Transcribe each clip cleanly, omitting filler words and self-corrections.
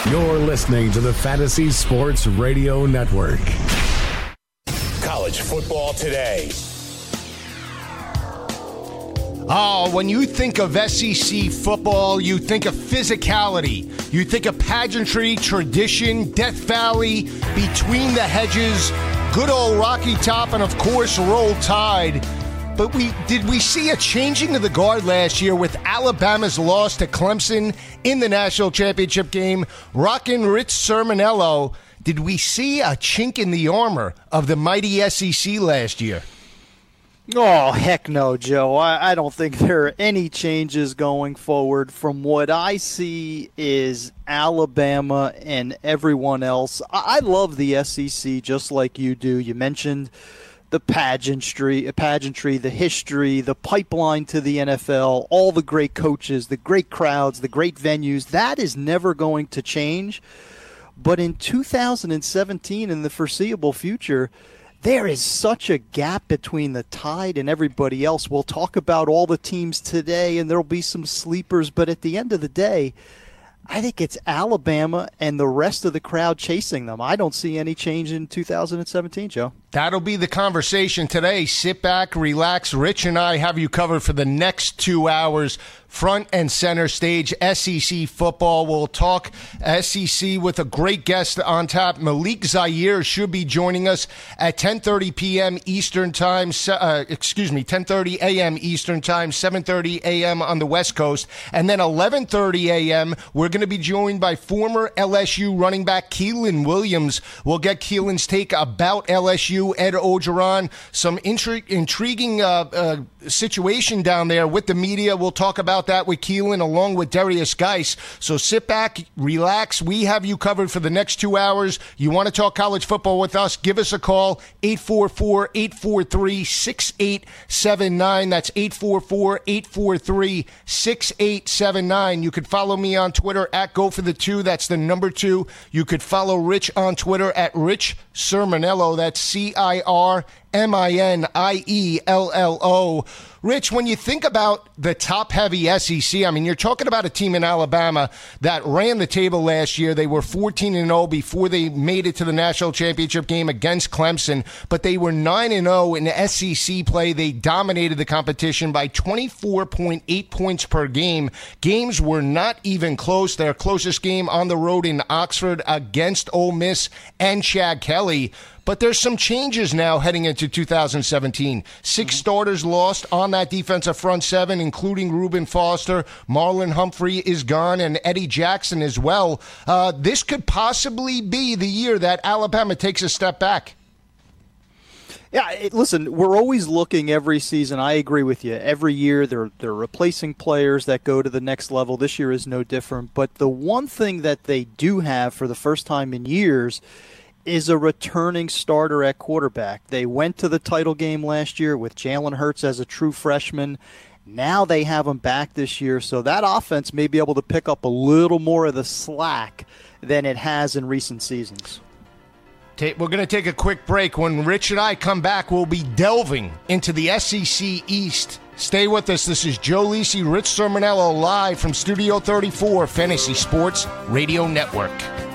You're listening to the Fantasy Sports Radio Network. College football today. Oh, when you think of SEC football, you think of physicality. You think of pageantry, tradition, Death Valley, Between the Hedges, good old Rocky Top, and of course, Roll Tide. But did we see a changing of the guard last year with Alabama's loss to Clemson in the national championship game? Rockin' Rich Sermonello, did we see a chink in the armor of the mighty SEC last year? Oh, heck no, Joe. I don't think there are any changes going forward. From what I see is Alabama and everyone else. I love the SEC just like you do. You mentioned the pageantry, the history, the pipeline to the NFL, all the great coaches, the great crowds, the great venues. That is never going to change. But in 2017, in the foreseeable future, there is such a gap between the Tide and everybody else. We'll talk about all the teams today, and there'll be some sleepers. But at the end of the day, I think it's Alabama and the rest of the crowd chasing them. I don't see any change in 2017, Joe. That'll be the conversation today. Sit back, relax. Rich and I have you covered for the next 2 hours. Front and center stage, SEC football. We'll talk SEC with a great guest on top. Malik Zaire should be joining us at 10:30 p.m. Eastern Time. 10:30 a.m. Eastern Time, 7:30 a.m. on the West Coast. And then 11:30 a.m., we're going to be joined by former LSU running back Keelan Williams. We'll get Keelan's take about LSU, Ed Orgeron, some intriguing situation down there with the media. We'll talk about that with Keelan along with Darius Geis. So sit back, relax. We have you covered for the next 2 hours. You want to talk college football with us? Give us a call, 844-843-6879. That's 844-843-6879. You could follow me on Twitter at GoForThe2. That's the number 2. You could follow Rich on Twitter at Rich Sermonello. That's CIRMINIELLO. Rich, when you think about the top-heavy SEC, I mean, you're talking about a team in Alabama that ran the table last year. They were 14-0 before they made it to the national championship game against Clemson, but they were 9-0 in the SEC play. They dominated the competition by 24.8 points per game. Games were not even close. Their closest game on the road in Oxford against Ole Miss and Chad Kelly. But there's some changes now heading into 2017. 6 starters lost on that defensive front 7, including Reuben Foster. Marlon Humphrey is gone, and Eddie Jackson as well. This could possibly be the year that Alabama takes a step back. Yeah, listen, we're always looking every season. I agree with you. Every year they're replacing players that go to the next level. This year is no different. But the one thing that they do have for the first time in years is a returning starter at quarterback. They went to the title game last year with Jalen Hurts as a true freshman. Now they have him back this year, so that offense may be able to pick up a little more of the slack than it has in recent seasons. We're going to take a quick break. When Rich and I come back, we'll be delving into the SEC East. Stay with us. This is Joe Lisi, Rich Sermonello, live from Studio 34, Fantasy Sports Radio Network.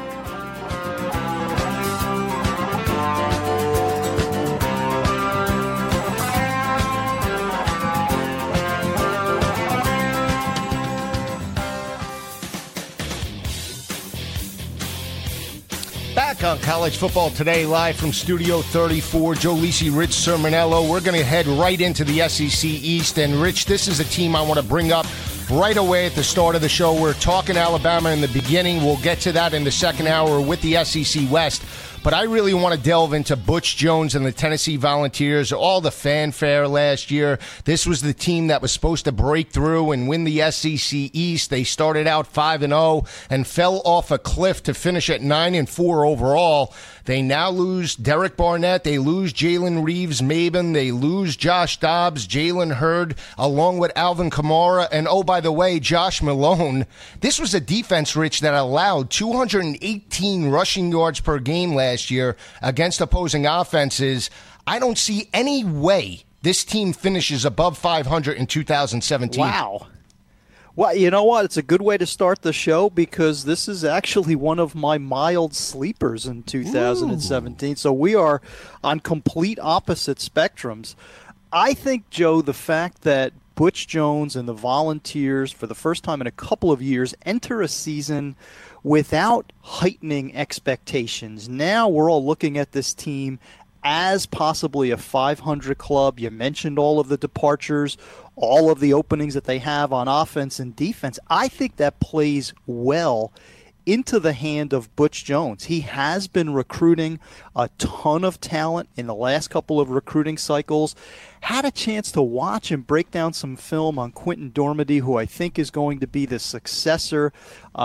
Back on College Football Today, live from Studio 34, Joe Lisi, Rich Sermonello. We're going to head right into the SEC East. And, Rich, this is a team I want to bring up right away at the start of the show. We're talking Alabama in the beginning. We'll get to that in the second hour with the SEC West. But I really want to delve into Butch Jones and the Tennessee Volunteers, all the fanfare last year. This was the team that was supposed to break through and win the SEC East. They started out 5-0 and fell off a cliff to finish at 9-4 overall. They now lose Derek Barnett. They lose Jalen Reeves-Maben. They lose Josh Dobbs, Jalen Hurd, along with Alvin Kamara. And, oh, by the way, Josh Malone. This was a defense, Rich, that allowed 218 rushing yards per game last year against opposing offenses. I don't see any way this team finishes above 500 in 2017. Well, you know what? It's a good way to start the show because this is actually one of my mild sleepers in 2017. Ooh. So we are on complete opposite spectrums. I think, Joe, the fact that Butch Jones and the Volunteers, for the first time in a couple of years, enter a season without heightening expectations. Now we're all looking at this team as possibly a 500 club. You mentioned all of the departures, all of the openings that they have on offense and defense. I think that plays well into the hand of Butch Jones. He has been recruiting a ton of talent in the last couple of recruiting cycles. Had a chance to watch and break down some film on Quinton Dormady, who I think is going to be the successor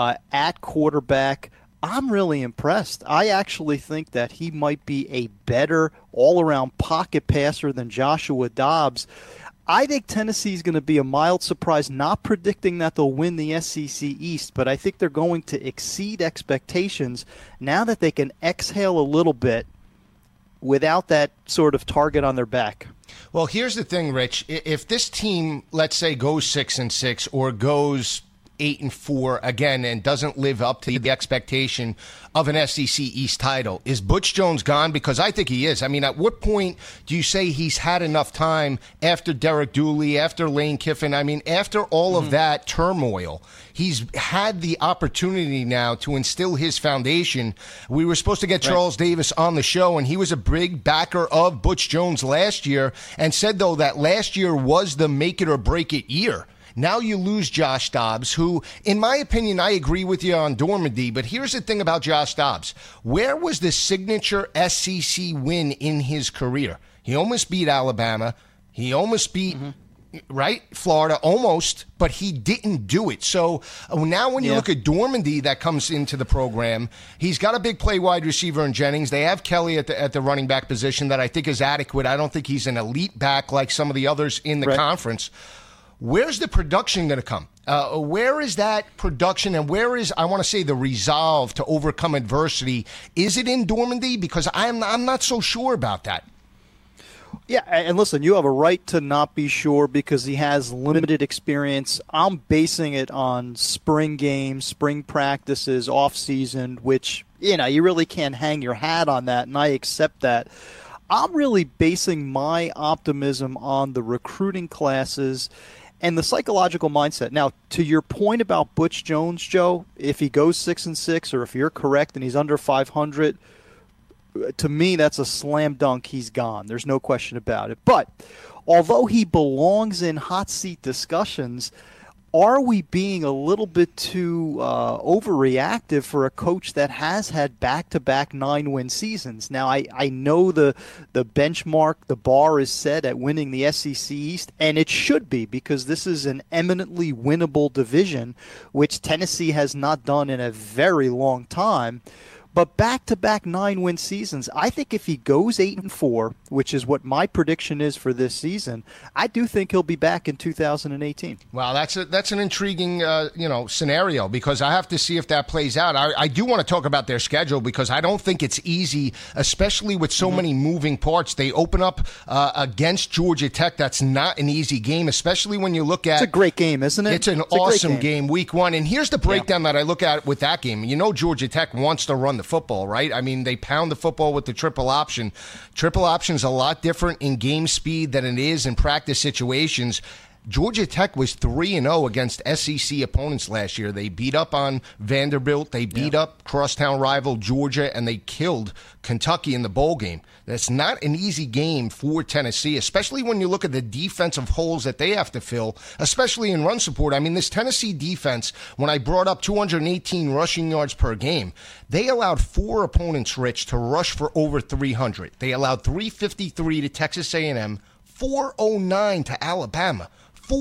at quarterback. I'm really impressed. I actually think that he might be a better all-around pocket passer than Joshua Dobbs. I think Tennessee is going to be a mild surprise, not predicting that they'll win the SEC East, but I think they're going to exceed expectations now that they can exhale a little bit without that sort of target on their back. Well, here's the thing, Rich. If this team, let's say, goes 6-6 or goes 8-4 again and doesn't live up to the expectation of an SEC East title, is Butch Jones gone? Because I think he is. I mean, at what point do you say he's had enough time after Derek Dooley, after Lane Kiffin? I mean, after all of that turmoil, he's had the opportunity now to instill his foundation. We were supposed to get Charles Davis on the show, and he was a big backer of Butch Jones last year and said, though, that last year was the make it or break it year. Now you lose Josh Dobbs, who, in my opinion, I agree with you on Dormady, but here's the thing about Josh Dobbs. Where was the signature SEC win in his career? He almost beat Alabama. He almost beat, Florida, almost, but he didn't do it. So now when you look at Dormady that comes into the program, he's got a big play wide receiver in Jennings. They have Kelly at the running back position that I think is adequate. I don't think he's an elite back like some of the others in the conference. Where's the production going to come? Where is that production, and where is, I want to say, the resolve to overcome adversity? Is it in Dormady? Because I'm not so sure about that. Yeah, and listen, you have a right to not be sure because he has limited experience. I'm basing it on spring games, spring practices, off-season, which, you really can't hang your hat on that, and I accept that. I'm really basing my optimism on the recruiting classes and the psychological mindset. Now, to your point about Butch Jones, Joe, if he goes 6-6 or if you're correct and he's under 500, to me that's a slam dunk. He's gone. There's no question about it. But although he belongs in hot seat discussions, are we being a little bit too overreactive for a coach that has had back-to-back 9-win seasons? Now, I know the benchmark, the bar is set at winning the SEC East, and it should be because this is an eminently winnable division, which Tennessee has not done in a very long time. But back-to-back 9-win seasons, I think if he goes 8-4, which is what my prediction is for this season, I do think he'll be back in 2018. Well, that's an intriguing scenario because I have to see if that plays out. I do want to talk about their schedule because I don't think it's easy, especially with so many moving parts. They open up against Georgia Tech. That's not an easy game, especially when you look at. It's a great game, isn't it? It's an awesome game, week one. And here's the breakdown that I look at with that game. Georgia Tech wants to run the football, right? I mean, they pound the football with the triple option. Triple option is a lot different in game speed than it is in practice situations. Georgia Tech was 3-0 against SEC opponents last year. They beat up on Vanderbilt. They beat up crosstown rival Georgia, and they killed Kentucky in the bowl game. That's not an easy game for Tennessee, especially when you look at the defensive holes that they have to fill, especially in run support. I mean, this Tennessee defense, when I brought up 218 rushing yards per game, they allowed 4 opponents, Rich, to rush for over 300. They allowed 353 to Texas A&M, 409 to Alabama,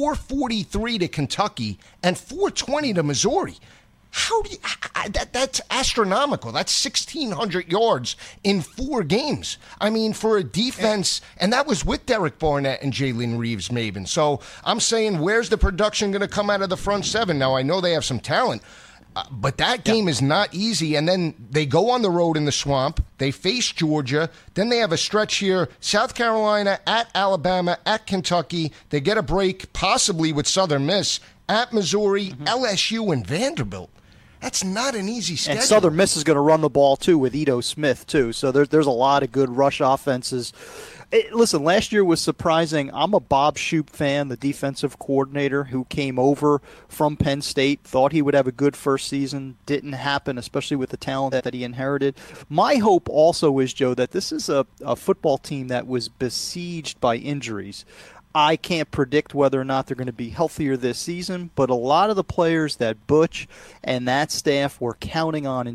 443 to Kentucky, and 420 to Missouri. That's astronomical. That's 1,600 yards in 4 games. I mean, for a defense, and that was with Derek Barnett and Jalen Reeves-Maben. So I'm saying, where's the production going to come out of the front seven? Now, I know they have some talent, but that game is not easy. And then they go on the road in the Swamp. They face Georgia. Then they have a stretch here, South Carolina, at Alabama, at Kentucky. They get a break, possibly with Southern Miss, at Missouri, LSU, and Vanderbilt. That's not an easy schedule. And Southern Miss is going to run the ball, too, with Ito Smith, too. So there's a lot of good rush offenses. Listen, last year was surprising. I'm a Bob Shoop fan, the defensive coordinator who came over from Penn State, thought he would have a good first season. Didn't happen, especially with the talent that he inherited. My hope also is, Joe, that this is a football team that was besieged by injuries. I can't predict whether or not they're going to be healthier this season, but a lot of the players that Butch and that staff were counting on in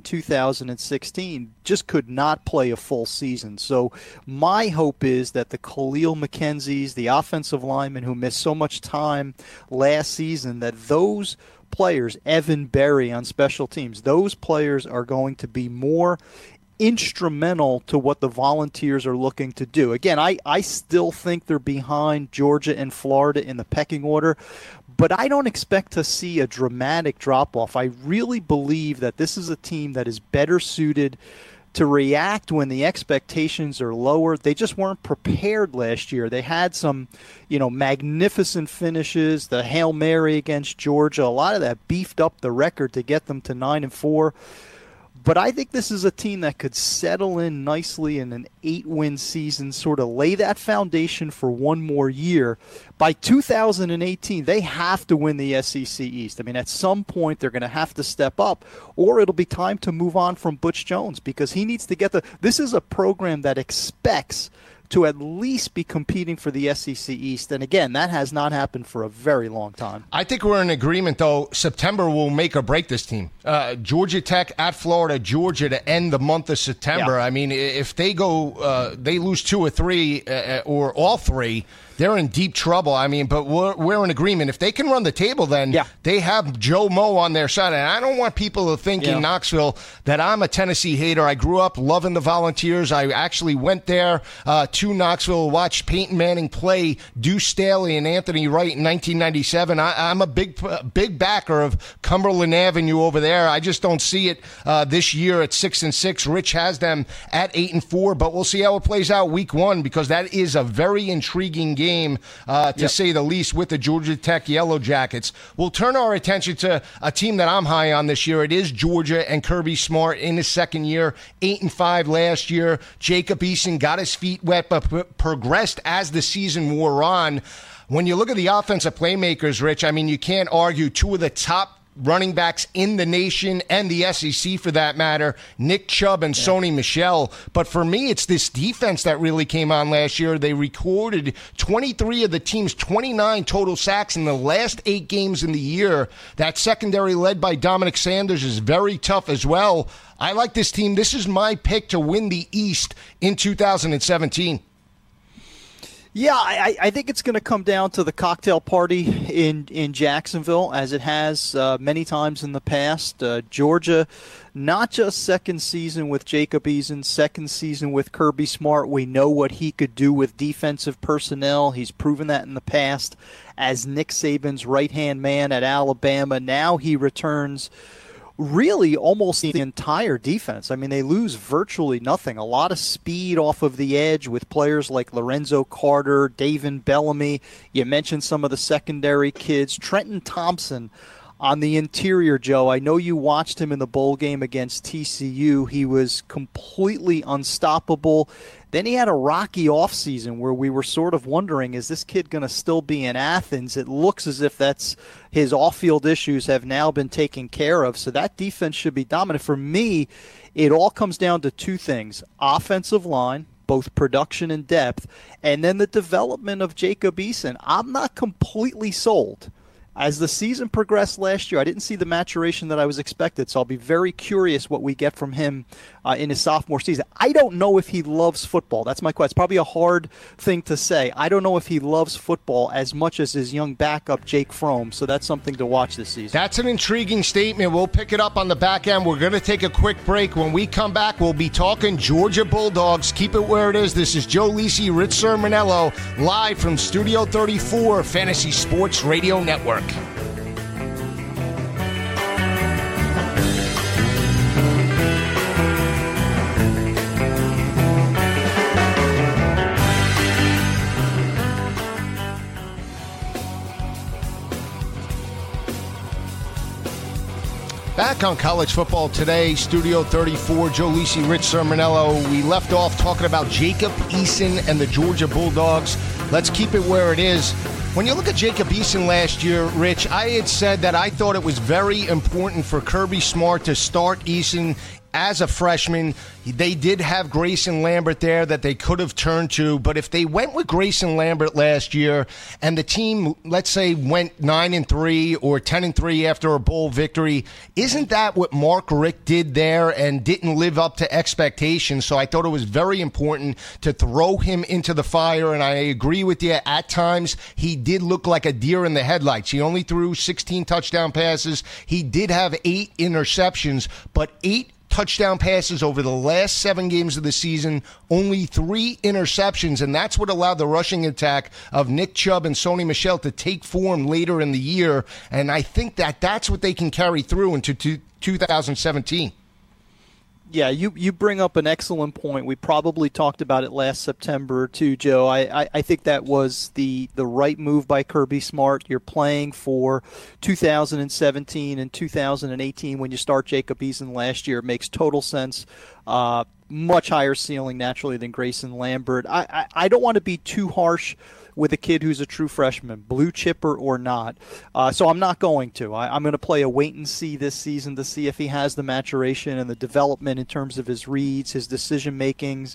2016 just could not play a full season. So my hope is that the Khalil McKenzie's, the offensive linemen who missed so much time last season, that those players, Evan Berry on special teams, those players are going to be more instrumental to what the Volunteers are looking to do. Again, I still think they're behind Georgia and Florida in the pecking order, but I don't expect to see a dramatic drop-off. I really believe that this is a team that is better suited to react when the expectations are lower. They just weren't prepared last year. They had some, magnificent finishes, the Hail Mary against Georgia. A lot of that beefed up the record to get them to 9-4. But I think this is a team that could settle in nicely in an 8-win season, sort of lay that foundation for one more year. By 2018, they have to win the SEC East. I mean, at some point, they're going to have to step up, or it'll be time to move on from Butch Jones because he needs to get this is a program that expects to at least be competing for the SEC East. And again, that has not happened for a very long time. I think we're in agreement, though. September will make or break this team. Georgia Tech at Florida, Georgia to end the month of September. Yeah. I mean, if they go, they lose 2 or 3 or all 3, they're in deep trouble. I mean, but we're in agreement. If they can run the table, then they have Joe Mo on their side. And I don't want people to think in Knoxville that I'm a Tennessee hater. I grew up loving the Volunteers. I actually went there to Knoxville, watched Peyton Manning play Deuce Staley and Anthony Wright in 1997. I'm a big backer of Cumberland Avenue over there. I just don't see it this year at 6-6. Rich has them at 8-4, but we'll see how it plays out week 1 because that is a very intriguing game. To say the least, with the Georgia Tech Yellow Jackets. We'll turn our attention to a team that I'm high on this year. It is Georgia and Kirby Smart in his second year, 8-5 last year. Jacob Eason got his feet wet, but progressed as the season wore on. When you look at the offensive playmakers, Rich, I mean, you can't argue 2 of the top running backs in the nation and the SEC for that matter, Nick Chubb and Sony Michel. But for me, it's this defense that really came on last year. They recorded 23 of the team's 29 total sacks in the last 8 games in the year. That secondary led by Dominic Sanders is very tough as well. I like this team. This is my pick to win the East in 2017. Yeah, I think it's going to come down to the cocktail party in Jacksonville, as it has many times in the past. Georgia, not just second season with Jacob Eason, second season with Kirby Smart. We know what he could do with defensive personnel. He's proven that in the past as Nick Saban's right-hand man at Alabama. Now he returns really almost the entire defense. I mean, they lose virtually nothing. A lot of speed off of the edge with players like Lorenzo Carter, David Bellamy. You mentioned some of the secondary kids. Trenton Thompson on the interior, Joe. I know you watched him in the bowl game against TCU. He was completely unstoppable. Then he had a rocky offseason where we were sort of wondering, is this kid going to still be in Athens? It looks as if that's his off-field issues have now been taken care of, so that defense should be dominant. For me, it all comes down to 2 things: offensive line, both production and depth, and then the development of Jacob Eason. I'm not completely sold. As the season progressed last year, I didn't see the maturation that I was expected, so I'll be very curious what we get from him in his sophomore season. I don't know if he loves football. That's my question. It's probably a hard thing to say. I don't know if he loves football as much as his young backup, Jake Fromm, so that's something to watch this season. That's an intriguing statement. We'll pick it up on the back end. We're going to take a quick break. When we come back, we'll be talking Georgia Bulldogs. Keep it where it is. This is Joe Lisi, Rich Sermonello, live from Studio 34, Fantasy Sports Radio Network. back on College Football Today, Studio 34, Joe Lisi, Rich Sermonello. We left off talking about Jacob Eason and the Georgia Bulldogs. Let's keep it where it is. When you look at Jacob Eason last year, Rich, I had said that I thought it was very important for Kirby Smart to start Eason as a freshman. They did have Grayson Lambert there that they could have turned to, but if they went with Grayson Lambert last year and the team, let's say, went 9-3 or 10-3 after a bowl victory, isn't that what Mark Richt did there and didn't live up to expectations? So I thought it was very important to throw him into the fire, and I agree with you. At times, he did look like a deer in the headlights. He only threw 16 touchdown passes. He did have 8 interceptions, but 8 touchdown passes over the last 7 games of the season, only 3 interceptions, and that's what allowed the rushing attack of Nick Chubb and Sony Michel to take form later in the year, and I think that that's what they can carry through into 2017. Yeah, you bring up an excellent point. We probably talked about it last September too, Joe. I think that was the right move by Kirby Smart. You're playing for 2017 and 2018 when you start Jacob Eason last year. It makes total sense. Much higher ceiling, naturally, than Grayson Lambert. I don't want to be too harsh with a kid who's a true freshman, blue chipper or not. So I'm not going to. I'm going to play a wait and see this season to see if he has the maturation and the development in terms of his reads, his decision makings,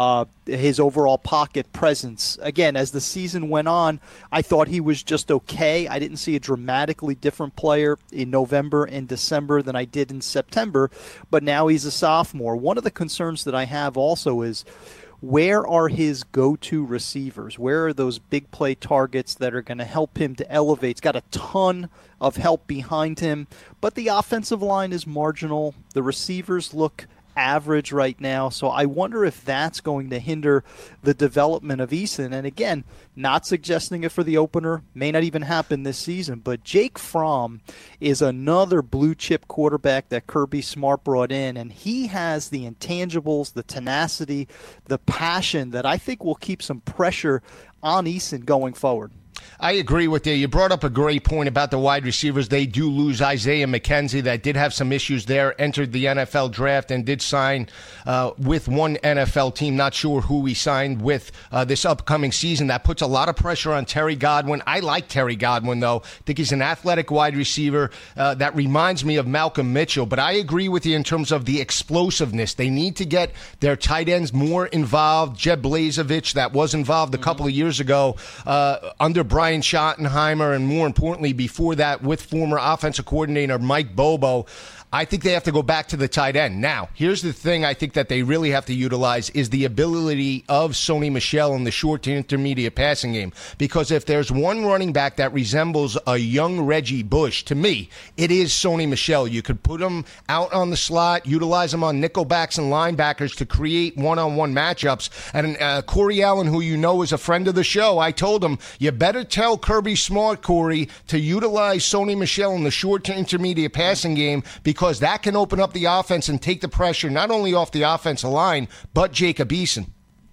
his overall pocket presence. Again, as the season went on, I thought he was just okay. I didn't see a dramatically different player in November and December than I did in September, but now he's a sophomore. One of the concerns that I have also is, where are his go-to receivers? Where are those big play targets that are going to help him to elevate? He's got a ton of help behind him, but the offensive line is marginal. The receivers look average right now, so I wonder if that's going to hinder the development of Eason. And again, not suggesting it for the opener, may not even happen this season, but Jake Fromm is another blue chip quarterback that Kirby Smart brought in, and he has the intangibles, the tenacity, the passion that I think will keep some pressure on Eason going forward. I agree with you. You brought up a great point about the wide receivers. They do lose Isaiah McKenzie, that did have some issues there, entered the NFL draft and did sign with one NFL team. Not sure who he signed with this upcoming season. That puts a lot of pressure on Terry Godwin. I like Terry Godwin, though. I think he's an athletic wide receiver that reminds me of Malcolm Mitchell. But I agree with you in terms of the explosiveness. They need to get their tight ends more involved. Jed Blazevich, that was involved a couple of years ago under Brian Schottenheimer, and more importantly, before that, with former offensive coordinator Mike Bobo. I think they have to go back to the tight end. Now, here's the thing I think that they really have to utilize is the ability of Sony Michel in the short to intermediate passing game. Because if there's one running back that resembles a young Reggie Bush, to me, it is Sony Michel. You could put him out on the slot, utilize him on nickelbacks and linebackers to create one-on-one matchups. And Corey Allen, who you know is a friend of the show, I told him, you better tell Kirby Smart, Corey, to utilize Sony Michel in the short to intermediate passing game, because that can open up the offense and take the pressure not only off the offensive line, but Jacob Eason.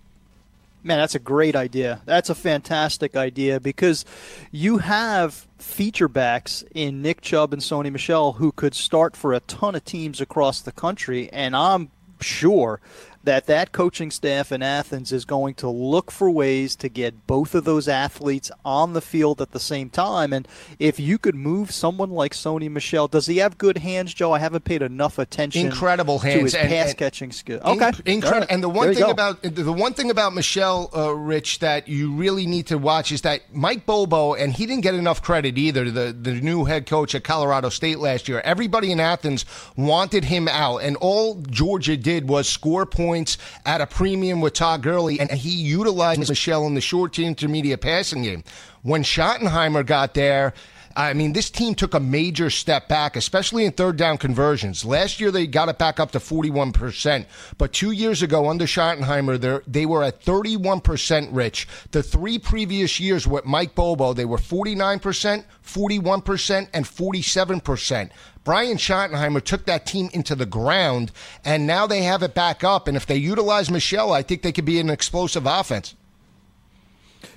Man, that's a great idea. That's a fantastic idea, because you have feature backs in Nick Chubb and Sony Michel who could start for a ton of teams across the country, and I'm sure that coaching staff in Athens is going to look for ways to get both of those athletes on the field at the same time. And if you could move someone like Sony Michel, does he have good hands, Joe? I haven't paid enough attention incredible hands to his pass-catching skill. Okay. Incredible. Right. And the one thing about Michel, Rich, that you really need to watch is that Mike Bobo, and he didn't get enough credit either, the new head coach at Colorado State last year. Everybody in Athens wanted him out, and all Georgia did was score points at a premium with Todd Gurley, and he utilized Michel in the short to intermediate passing game. When Schottenheimer got there, I mean, this team took a major step back, especially in third down conversions. Last year, they got it back up to 41%. But 2 years ago, under Schottenheimer, they were at 31%, Rich. The 3 previous years with Mike Bobo, they were 49%, 41%, and 47%. Brian Schottenheimer took that team into the ground, and now they have it back up. And if they utilize Michel, I think they could be an explosive offense.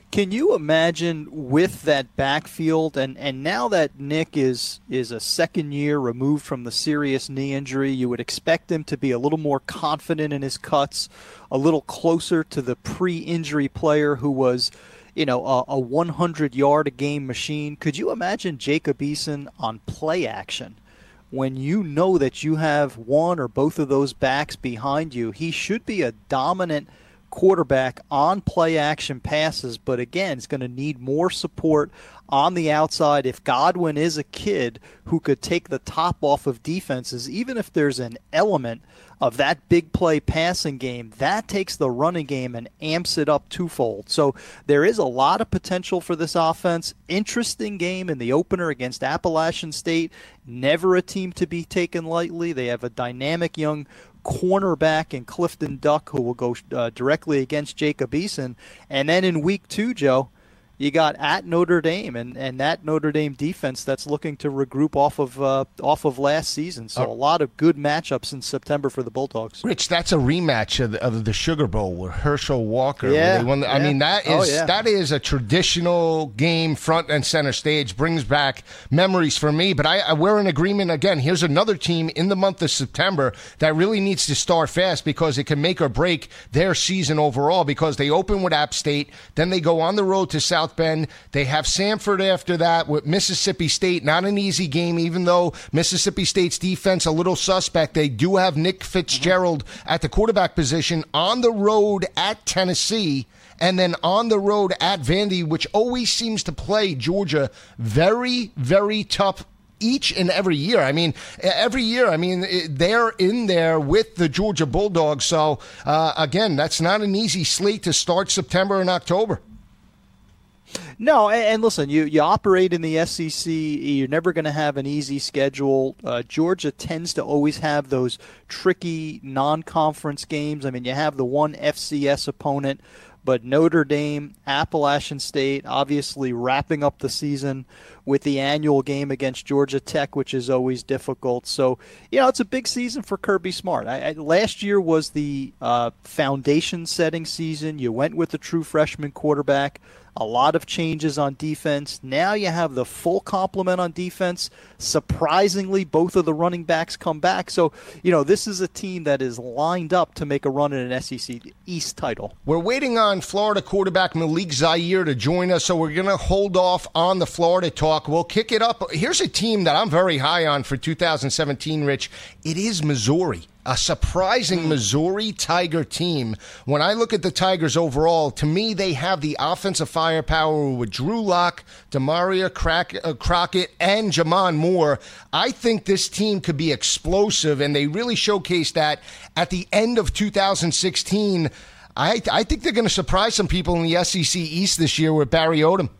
Can you imagine with that backfield, and now that Nick is a second year removed from the serious knee injury, you would expect him to be a little more confident in his cuts, a little closer to the pre-injury player who was, a 100-yard-a-game machine. Could you imagine Jacob Eason on play action? When you know that you have one or both of those backs behind you, he should be a dominant quarterback on play action passes, but again, it's going to need more support on the outside. If Godwin is a kid who could take the top off of defenses, even if there's an element of that big play passing game, that takes the running game and amps it up twofold. So there is a lot of potential for this offense. Interesting game in the opener against Appalachian State. Never a team to be taken lightly. They have a dynamic young cornerback in Clifton Duck who will go directly against Jacob Eason. And then in week 2, Joe, you got at Notre Dame, and that Notre Dame defense that's looking to regroup off of last season. So a lot of good matchups in September for the Bulldogs. Rich, that's a rematch of the Sugar Bowl with Herschel Walker. Yeah, they won I mean, that is a traditional game, front and center stage. Brings back memories for me. But we're in agreement again. Here's another team in the month of September that really needs to start fast because it can make or break their season overall. Because they open with App State, then they go on the road to South Bend. They have Samford after that with Mississippi State. Not an easy game, even though Mississippi State's defense a little suspect. They do have Nick Fitzgerald at the quarterback position. On the road at Tennessee, and then on the road at Vandy, which always seems to play Georgia very, very tough each and every year. Every year, they're in there with the Georgia Bulldogs. So, again, that's not an easy slate to start September and October. No, and listen, you operate in the SEC, you're never going to have an easy schedule. Georgia tends to always have those tricky non-conference games. You have the one FCS opponent, but Notre Dame, Appalachian State, obviously wrapping up the season with the annual game against Georgia Tech, which is always difficult. So, it's a big season for Kirby Smart. Last year was the foundation-setting season. You went with the true freshman quarterback. A lot of changes on defense. Now you have the full complement on defense. Surprisingly, both of the running backs come back. So, this is a team that is lined up to make a run at an SEC East title. We're waiting on Florida quarterback Malik Zaire to join us, so we're going to hold off on the Florida talk. We'll kick it up. Here's a team that I'm very high on for 2017, Rich. It is Missouri. A surprising Missouri Tiger team. When I look at the Tigers overall, to me, they have the offensive firepower with Drew Lock, Demaria Crockett, and Jamon Moore. I think this team could be explosive, and they really showcased that at the end of 2016. I think they're going to surprise some people in the SEC East this year with Barry Odom.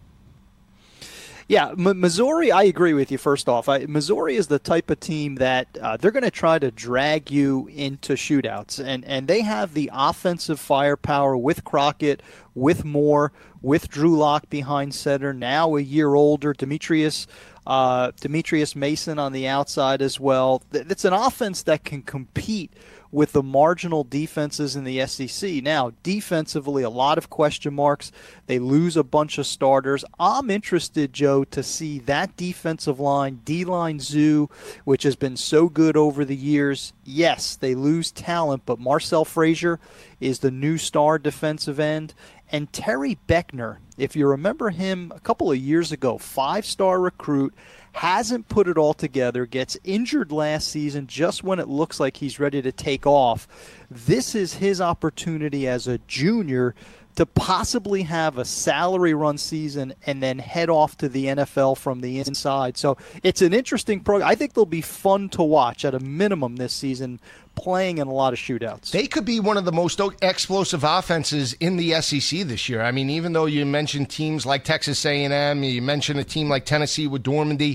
Yeah, Missouri, I agree with you, first off. Missouri is the type of team that they're going to try to drag you into shootouts. And they have the offensive firepower with Crockett, with Moore, with Drew Lock behind center, now a year older, Demetrius Mason on the outside as well. It's an offense that can compete with the marginal defenses in the SEC. Now, defensively, a lot of question marks. They lose a bunch of starters. I'm interested, Joe, to see that defensive line, D-line zoo, which has been so good over the years. Yes, they lose talent, but Marcel Frazier is the new star defensive end. And Terry Beckner, if you remember him a couple of years ago, 5-star recruit, hasn't put it all together, gets injured last season just when it looks like he's ready to take off. This is his opportunity as a junior to possibly have a salary run season and then head off to the NFL from the inside. So it's an interesting program. I think they'll be fun to watch at a minimum this season, playing in a lot of shootouts. They could be one of the most explosive offenses in the SEC this year. Even though you mentioned teams like Texas A&M, you mentioned a team like Tennessee with Dormandy,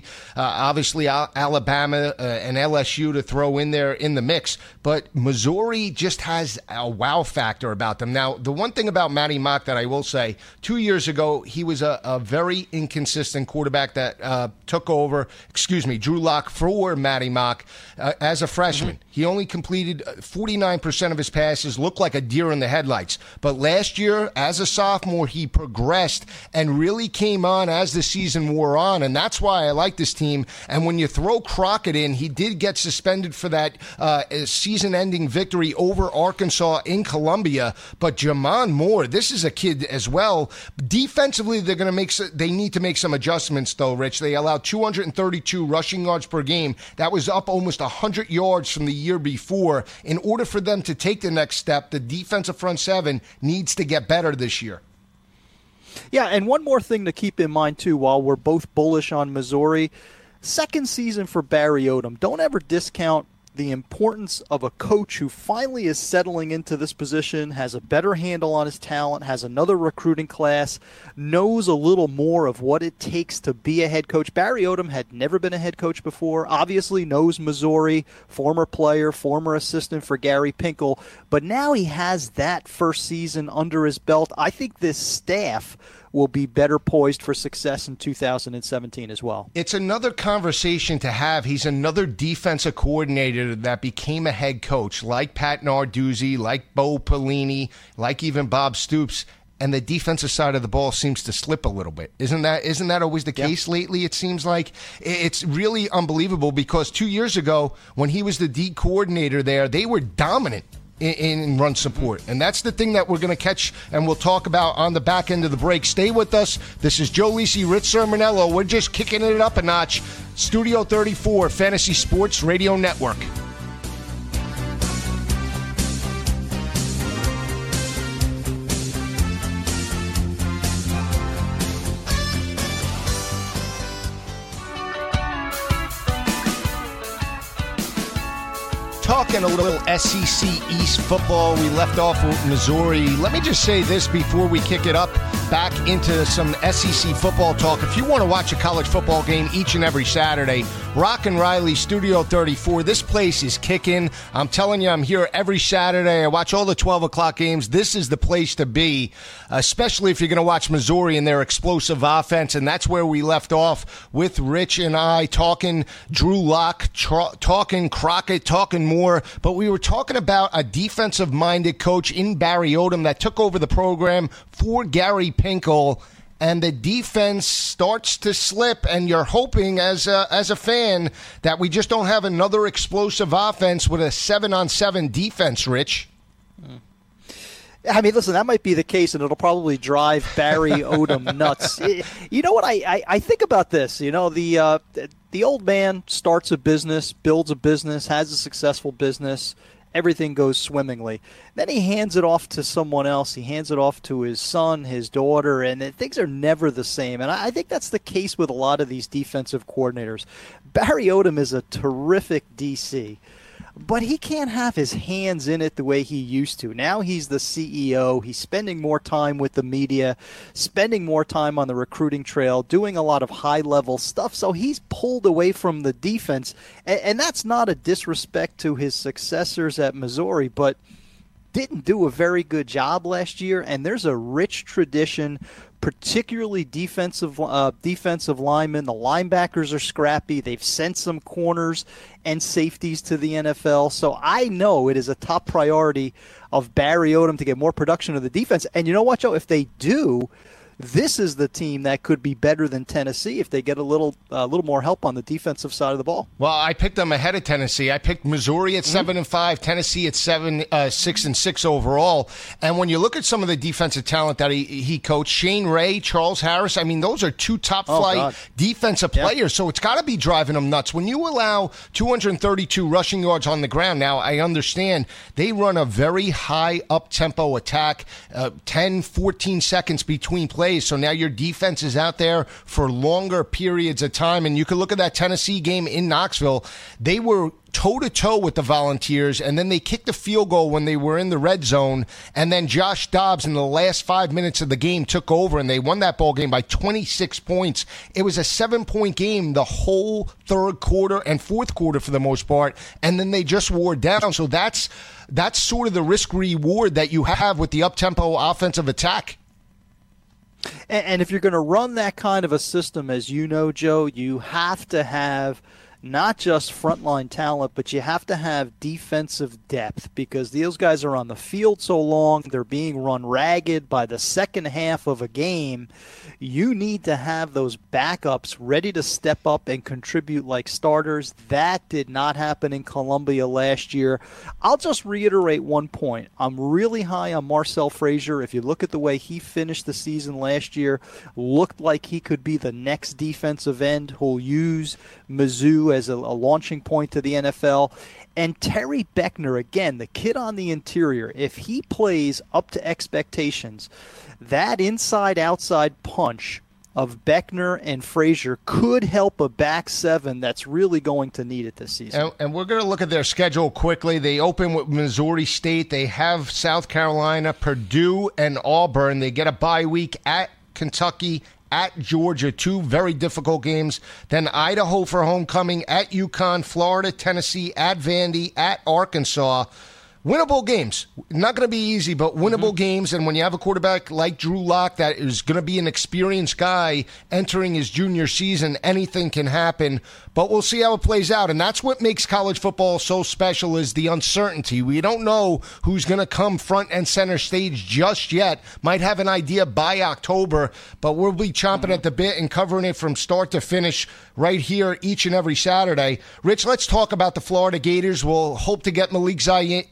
obviously Alabama and LSU to throw in there in the mix. But Missouri just has a wow factor about them. Now, the one thing about Matty Mock that I will say, 2 years ago, he was a very inconsistent quarterback that took over, Drew Lock for Matty Mock as a freshman. Mm-hmm. He only completed 49% of his passes, looked like a deer in the headlights. But last year, as a sophomore, he progressed and really came on as the season wore on, and that's why I like this team. And when you throw Crockett in, he did get suspended for that season-ending victory over Arkansas in Columbia. But Jamon Moore, this is a kid as well. Defensively, they need to make some adjustments, though, Rich. They allowed 232 rushing yards per game. That was up almost 100 yards from the year before. In order for them to take the next step, the defensive front seven needs to get better this year. Yeah, and one more thing to keep in mind, too, while we're both bullish on Missouri, second season for Barry Odom. Don't ever discount the importance of a coach who finally is settling into this position, has a better handle on his talent, has another recruiting class, knows a little more of what it takes to be a head coach. Barry Odom had never been a head coach before, obviously knows Missouri, former player, former assistant for Gary Pinkel, but now he has that first season under his belt. I think this staff will be better poised for success in 2017 as well. It's another conversation to have. He's another defensive coordinator that became a head coach, like Pat Narduzzi, like Bo Pelini, like even Bob Stoops, and the defensive side of the ball seems to slip a little bit. Isn't that always the case lately? It seems like it's really unbelievable because 2 years ago, when he was the D coordinator there, they were dominant in run support. And that's the thing that we're going to catch and we'll talk about on the back end of the break. Stay with us. This is Joe Lisi, Rich Sermonello. We're just kicking it up a notch. Studio 34, Fantasy Sports Radio Network. Talking a little SEC East football. We left off with Missouri. Let me just say this before we kick it up back into some SEC football talk. If you want to watch a college football game each and every Saturday, Rock and Riley, Studio 34, this place is kicking. I'm telling you, I'm here every Saturday. I watch all the 12 o'clock games. This is the place to be, especially if you're going to watch Missouri and their explosive offense. And that's where we left off with Rich and I talking Drew Lock, talking Crockett, talking more. But we were talking about a defensive-minded coach in Barry Odom that took over the program for Gary Pinkel, and the defense starts to slip, and you're hoping as a fan that we just don't have another explosive offense with a 7-on-7 defense, Rich. I mean, listen, that might be the case, and it'll probably drive Barry Odom nuts. You know what? I think about this. You know, the old man starts a business, builds a business, has a successful business. Everything goes swimmingly. Then he hands it off to someone else. He hands it off to his son, his daughter, and things are never the same. And I think that's the case with a lot of these defensive coordinators. Barry Odom is a terrific DC, but he can't have his hands in it the way he used to. Now he's the CEO. He's spending more time with the media, spending more time on the recruiting trail, doing a lot of high-level stuff. So he's pulled away from the defense. And that's not a disrespect to his successors at Missouri, but didn't do a very good job last year. And there's a rich tradition, particularly defensive linemen. The linebackers are scrappy. They've sent some corners and safeties to the NFL. So I know it is a top priority of Barry Odom to get more production of the defense. And you know what, Joe? If they do, this is the team that could be better than Tennessee if they get a little more help on the defensive side of the ball. Well, I picked them ahead of Tennessee. I picked Missouri at 7-5, Tennessee at 6-6 overall. And when you look at some of the defensive talent that he coached, Shane Ray, Charles Harris, I mean, those are two top-flight defensive players. So it's got to be driving them nuts. When you allow 232 rushing yards on the ground, now I understand they run a very high up-tempo attack, 10, 14 seconds between plays. So now your defense is out there for longer periods of time. And you can look at that Tennessee game in Knoxville. They were toe-to-toe with the Volunteers, and then they kicked a field goal when they were in the red zone, and then Josh Dobbs in the last 5 minutes of the game took over, and they won that ball game by 26 points. It was a 7-point game the whole third quarter and fourth quarter for the most part, and then they just wore down. So that's sort of the risk-reward that you have with the up-tempo offensive attack. And if you're going to run that kind of a system, as you know, Joe, you have to have not just frontline talent, but you have to have defensive depth, because those guys are on the field so long, they're being run ragged by the second half of a game. You need to have those backups ready to step up and contribute like starters. That did not happen in Columbia last year. I'll just reiterate one point. I'm really high on Marcel Frazier. If you look at the way he finished the season last year, looked like he could be the next defensive end who'll use Mizzou as a launching point to the NFL. And Terry Beckner, again, the kid on the interior, if he plays up to expectations, that inside-outside punch of Beckner and Frazier could help a back seven that's really going to need it this season. And we're going to look at their schedule quickly. They open with Missouri State. They have South Carolina, Purdue, and Auburn. They get a bye week at Kentucky, at Georgia, 2 very difficult games. Then Idaho for homecoming, at UConn, Florida, Tennessee, at Vandy, at Arkansas. Winnable games. Not going to be easy, but winnable games. And when you have a quarterback like Drew Lock that is going to be an experienced guy entering his junior season, anything can happen. But we'll see how it plays out. And that's what makes college football so special, is the uncertainty. We don't know who's going to come front and center stage just yet. Might have an idea by October, but we'll be chomping at the bit and covering it from start to finish right here each and every Saturday. Rich, let's talk about the Florida Gators. We'll hope to get Malik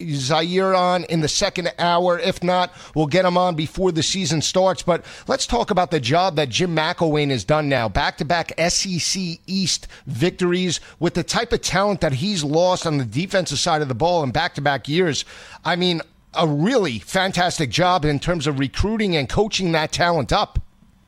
Zaire on in the second hour. If not, we'll get him on before the season starts. But let's talk about the job that Jim McElwain has done now. Back-to-back SEC East victories with the type of talent that he's lost on the defensive side of the ball in back-to-back years. I mean, a really fantastic job in terms of recruiting and coaching that talent up.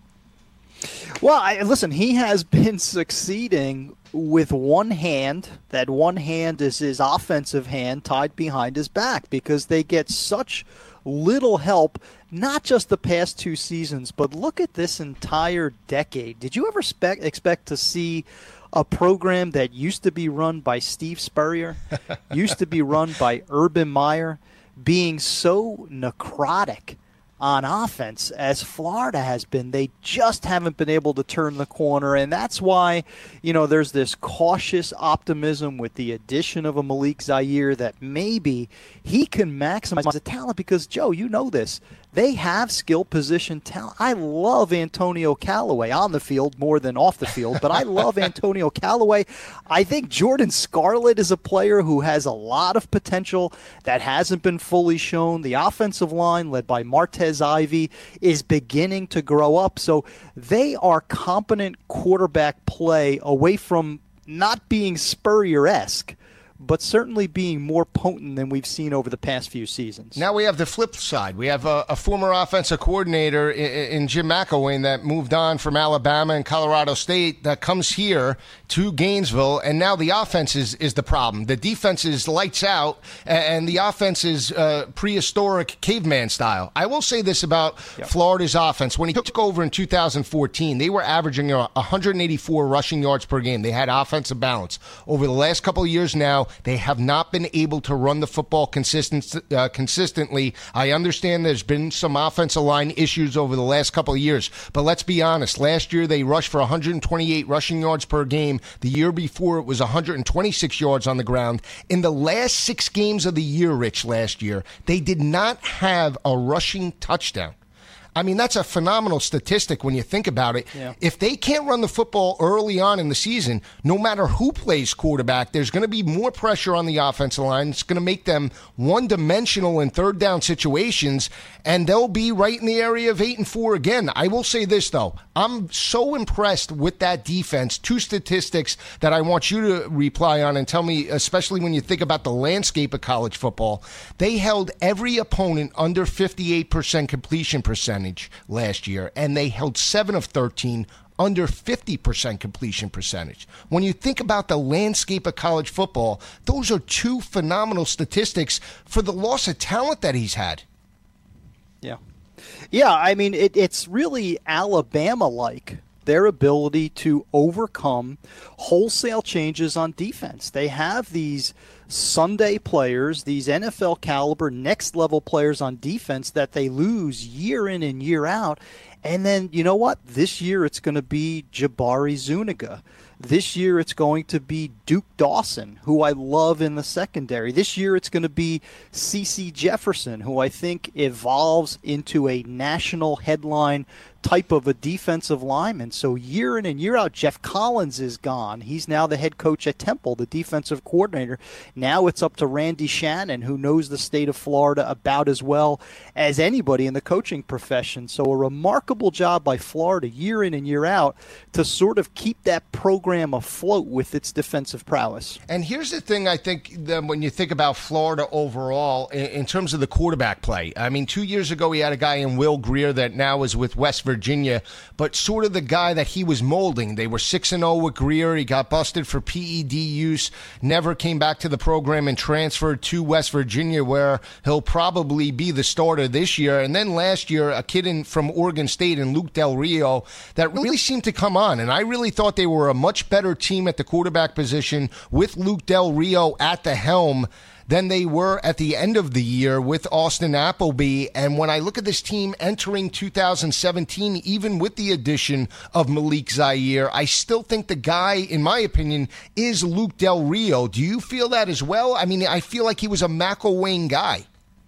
Well, listen, he has been succeeding with one hand. That one hand is his offensive hand tied behind his back, because they get such little help, not just the past 2 seasons, but look at this entire decade. Did you ever expect to see a program that used to be run by Steve Spurrier, used to be run by Urban Meyer, being so necrotic on offense as Florida has been? They just haven't been able to turn the corner, and that's why, there's this cautious optimism with the addition of a Malik Zaire that maybe he can maximize the talent, because, Joe, you know this. They have skill position talent. I love Antonio Callaway on the field more than off the field, but I love Antonio Callaway. I think Jordan Scarlett is a player who has a lot of potential that hasn't been fully shown. The offensive line, led by Martez Ivey, is beginning to grow up. So they are competent quarterback play away from not being Spurrier-esque, but certainly being more potent than we've seen over the past few seasons. Now we have the flip side. We have a former offensive coordinator in Jim McElwain that moved on from Alabama and Colorado State that comes here to Gainesville, and now the offense is the problem. The defense is lights out, and the offense is prehistoric caveman style. I will say this about Florida's offense. When he took over in 2014, they were averaging 184 rushing yards per game. They had offensive balance. Over the last couple of years now, they have not been able to run the football consistently. I understand there's been some offensive line issues over the last couple of years, but let's be honest. Last year, they rushed for 128 rushing yards per game. The year before, it was 126 yards on the ground. In the last 6 games of the year, Rich, last year, they did not have a rushing touchdown. I mean, that's a phenomenal statistic when you think about it. Yeah. If they can't run the football early on in the season, no matter who plays quarterback, there's going to be more pressure on the offensive line. It's going to make them one-dimensional in third down situations, and they'll be right in the area of 8-4 again. I will say this, though. I'm so impressed with that defense. 2 statistics that I want you to reply on and tell me, especially when you think about the landscape of college football. They held every opponent under 58% completion percentage last year, and they held 7 of 13 under 50% completion percentage. When you think about the landscape of college football, those are two phenomenal statistics for the loss of talent that he's had. Yeah, I mean, it's really Alabama-like, their ability to overcome wholesale changes on defense. They have these Sunday players, these NFL caliber, next level players on defense that they lose year in and year out. And then, you know what? This year it's going to be Jabari Zuniga. This year it's going to be Duke Dawson, who I love in the secondary. This year it's going to be CeCe Jefferson, who I think evolves into a national headline type of a defensive lineman. So year in and year out, Jeff Collins is gone. He's now the head coach at Temple, the defensive coordinator. Now it's up to Randy Shannon, who knows the state of Florida about as well as anybody in the coaching profession. So a remarkable job by Florida year in and year out to sort of keep that program afloat with its defensive prowess. And here's the thing, I think, that when you think about Florida overall, in terms of the quarterback play. I mean, 2 years ago, he had a guy in Will Grier that now is with West Virginia, but sort of the guy that he was molding. They were 6-0 with Grier. He got busted for PED use, never came back to the program and transferred to West Virginia, where he'll probably be the starter this year. And then last year, a kid from Oregon State in Luke Del Rio that really seemed to come on. And I really thought they were a much better team at the quarterback position with Luke Del Rio at the helm than they were at the end of the year with Austin Appleby. And when I look at this team entering 2017, even with the addition of Malik Zaire, I still think the guy, in my opinion, is Luke Del Rio. Do you feel that as well? I mean, I feel like he was a McElwain guy.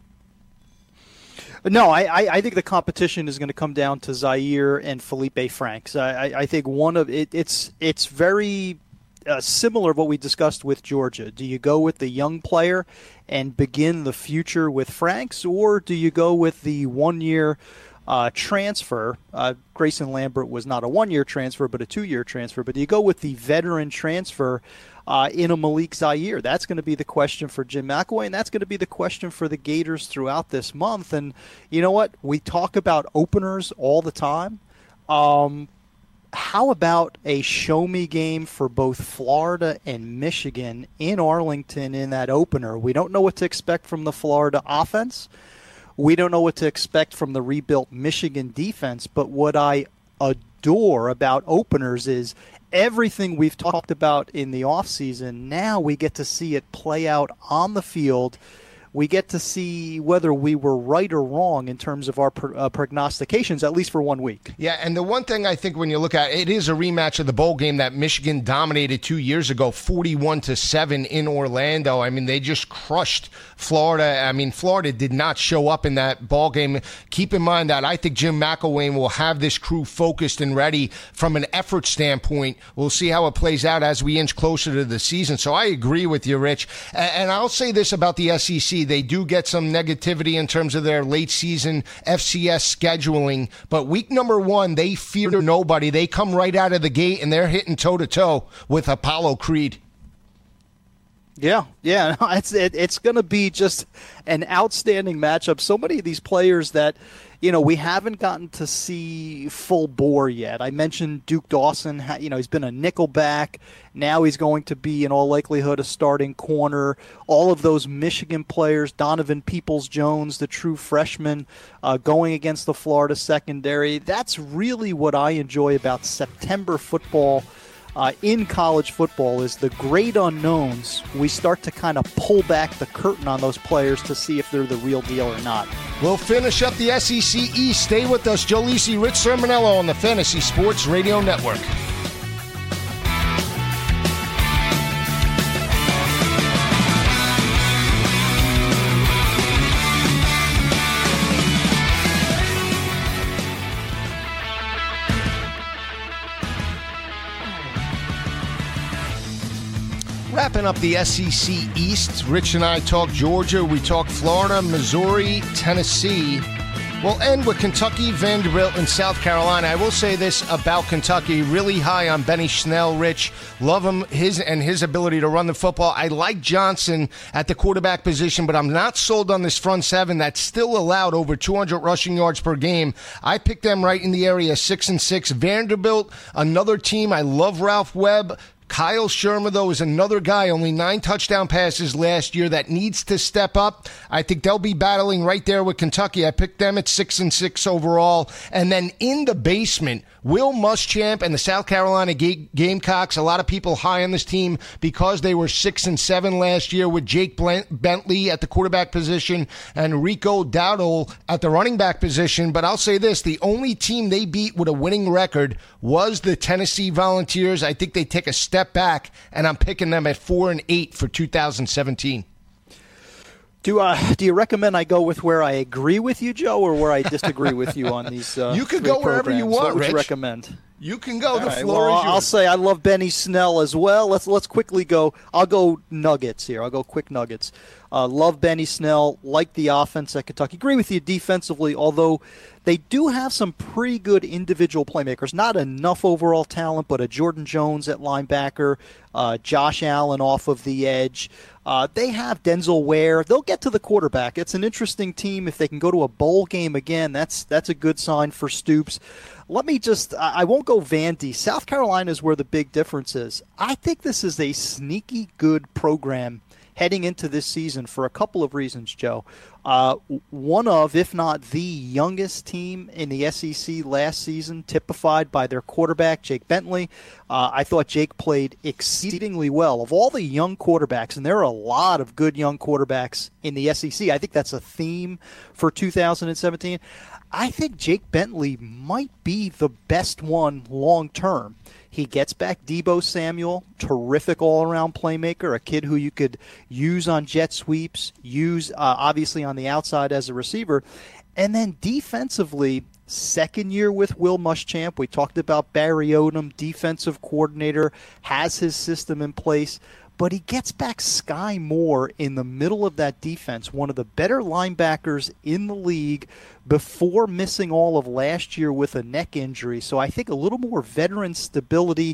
No, I think the competition is going to come down to Zaire and Felipe Franks. I think one of it's very similar to what we discussed with Georgia. Do you go with the young player and begin the future with Franks, or do you go with the one-year transfer? Grayson Lambert was not a one-year transfer, but a two-year transfer. But do you go with the veteran transfer in a Malik Zaire? That's going to be the question for Jim McElwain, and that's going to be the question for the Gators throughout this month. And you know what? We talk about openers all the time. How about a show-me game for both Florida and Michigan in Arlington in that opener? We don't know what to expect from the Florida offense. We don't know what to expect from the rebuilt Michigan defense. But what I adore about openers is everything we've talked about in the offseason. Now we get to see it play out on the field. We get to see whether we were right or wrong in terms of our prognostications, at least for 1 week. Yeah, and the one thing I think when you look at it is a rematch of the bowl game that Michigan dominated 2 years ago, 41-7 in Orlando. I mean, they just crushed Florida. I mean, Florida did not show up in that ball game. Keep in mind that I think Jim McElwain will have this crew focused and ready from an effort standpoint. We'll see how it plays out as we inch closer to the season. So I agree with you, Rich. And I'll say this about the SEC. They do get some negativity in terms of their late season FCS scheduling, but week number 1, they fear nobody. They come right out of the gate and they're hitting toe-to-toe with Apollo Creed. Yeah, it's going to be just an outstanding matchup. So many of these players that, you know, we haven't gotten to see full bore yet. I mentioned Duke Dawson. You know, he's been a nickelback. Now he's going to be, in all likelihood, a starting corner. All of those Michigan players, Donovan Peoples-Jones, the true freshman, going against the Florida secondary. That's really what I enjoy about September football. In college football is the great unknowns. We start to kind of pull back the curtain on those players to see if they're the real deal or not. We'll finish up the SEC East. Stay with us. Joe Lisi, Rich Sermonello on the Fantasy Sports Radio Network. Wrapping up the SEC East, Rich and I talked Georgia, we talked Florida, Missouri, Tennessee. We'll end with Kentucky, Vanderbilt, and South Carolina. I will say this about Kentucky, really high on Benny Snell, Rich. Love him, his ability to run the football. I like Johnson at the quarterback position, but I'm not sold on this front seven that's still allowed over 200 rushing yards per game. I picked them right in the area, 6-6. Vanderbilt, another team. I love Ralph Webb. Kyle Shermer, though, is another guy, only 9 touchdown passes last year, that needs to step up. I think they'll be battling right there with Kentucky. I picked them at 6-6 overall. And then in the basement, Will Muschamp and the South Carolina Gamecocks, a lot of people high on this team because they were 6-7 last year with Jake Bentley at the quarterback position and Rico Dowdle at the running back position. But I'll say this, the only team they beat with a winning record was the Tennessee Volunteers. I think they take a step back, and I'm picking them at 4-8 for 2017. Do you recommend I go with where I agree with you, Joe, or where I disagree with you on these? You can go wherever you want, What would Rich. you recommend? You can go. The right, floor is yours. I'll say I love Benny Snell as well. Let's quickly go. I'll go Nuggets here. I'll go quick Nuggets. Love Benny Snell. Like the offense at Kentucky. Agree with you defensively, although they do have some pretty good individual playmakers. Not enough overall talent, but a Jordan Jones at linebacker, Josh Allen off of the edge. They have Denzel Ware. They'll get to the quarterback. It's an interesting team. If they can go to a bowl game again, that's a good sign for Stoops. I won't go Vandy. South Carolina is where the big difference is. I think this is a sneaky good program heading into this season for a couple of reasons, Joe. One of, if not the youngest team in the SEC last season, typified by their quarterback, Jake Bentley. I thought Jake played exceedingly well. Of all the young quarterbacks, and there are a lot of good young quarterbacks in the SEC, I think that's a theme for 2017. I think Jake Bentley might be the best one long term. He gets back Deebo Samuel, terrific all-around playmaker, a kid who you could use on jet sweeps, use obviously on the outside as a receiver. And then defensively, second year with Will Muschamp. We talked about Barry Odom, defensive coordinator, has his system in place. But he gets back Sky Moore in the middle of that defense, one of the better linebackers in the league before missing all of last year with a neck injury. So I think a little more veteran stability,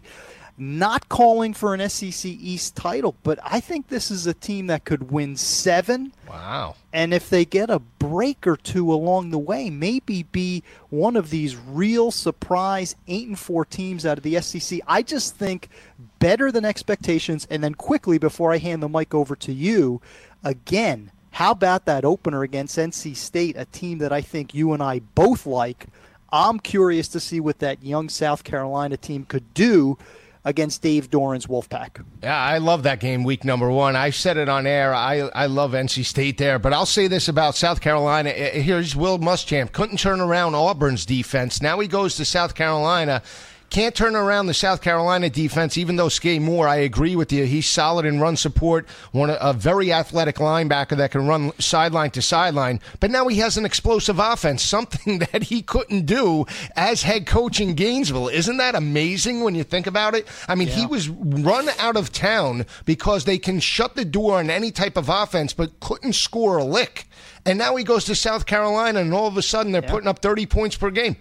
not calling for an SEC East title, but I think this is a team that could win 7. Wow. And if they get a break or two along the way, maybe be one of these real surprise 8-4 teams out of the SEC. I just think better than expectations. And then quickly, before I hand the mic over to you, again, how about that opener against NC State, a team that I think you and I both like? I'm curious to see what that young South Carolina team could do against Dave Doran's Wolfpack. Yeah, I love that game, week number 1. I said it on air. I love NC State there. But I'll say this about South Carolina. Here's Will Muschamp. Couldn't turn around Auburn's defense. Now he goes to South Carolina. Can't turn around the South Carolina defense, even though Sky Moore, I agree with you, he's solid in run support, a very athletic linebacker that can run sideline to sideline. But now he has an explosive offense, something that he couldn't do as head coach in Gainesville. Isn't that amazing when you think about it? I mean, He was run out of town because they can shut the door on any type of offense, but couldn't score a lick. And now he goes to South Carolina, and all of a sudden they're putting up 30 points per game.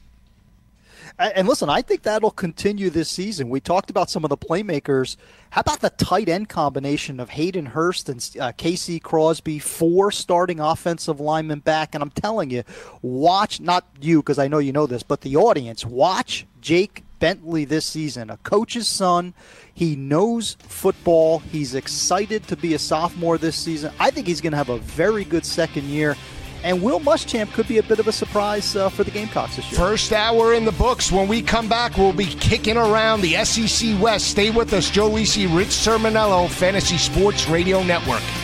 And listen, I think that'll continue this season. We talked about some of the playmakers. How about the tight end combination of Hayden Hurst and Casey Crosby, 4 starting offensive linemen back? And I'm telling you, watch, not you because I know you know this, but the audience, watch Jake Bentley this season, a coach's son. He knows football. He's excited to be a sophomore this season. I think he's going to have a very good second year. And Will Muschamp could be a bit of a surprise for the Gamecocks this year. First hour in the books. When we come back, we'll be kicking around the SEC West. Stay with us. Joe Lisi, Rich Sermonello, Fantasy Sports Radio Network.